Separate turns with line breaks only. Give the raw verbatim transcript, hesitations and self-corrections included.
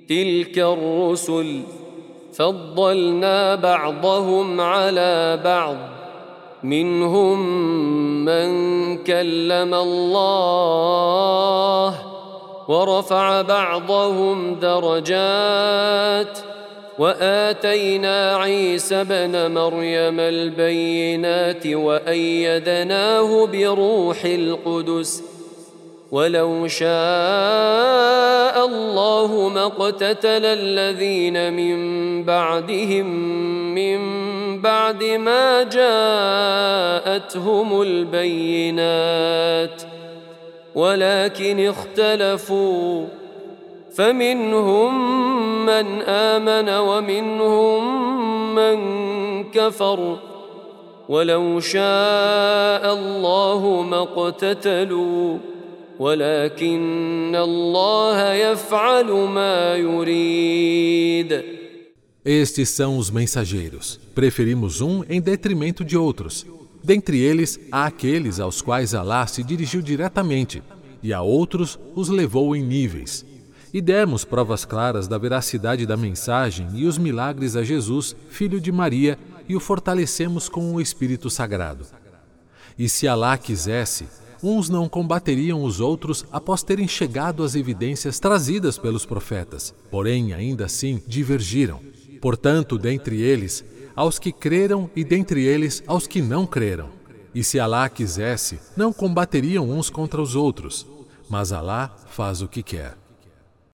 تلك الرسل فضلنا بعضهم على بعض منهم من كلم الله ورفع بعضهم درجات وآتينا عيسى ابن مريم البينات وأيدناه بروح القدس ولو شاء الله ما اقتتل الذين من بعدهم من بعد ما جاءتهم البينات ولكن اختلفوا فمنهم من آمن ومنهم من كفر ولو شاء الله ما اقتتلوا ولكن الله يفعل ما يريد.
Estes são os mensageiros. Preferimos um em detrimento de outros. Dentre eles, há aqueles aos quais Alá se dirigiu diretamente, e a outros os levou em níveis. E demos provas claras da veracidade da mensagem e os milagres a Jesus, filho de Maria, e o fortalecemos com o Espírito Sagrado. E se Alá quisesse, uns não combateriam os outros após terem chegado às evidências trazidas pelos profetas, porém, ainda assim, divergiram. Portanto, dentre eles, aos que creram e dentre eles, aos que não creram. E se Alá quisesse, não combateriam uns contra os outros, mas Alá faz o que quer.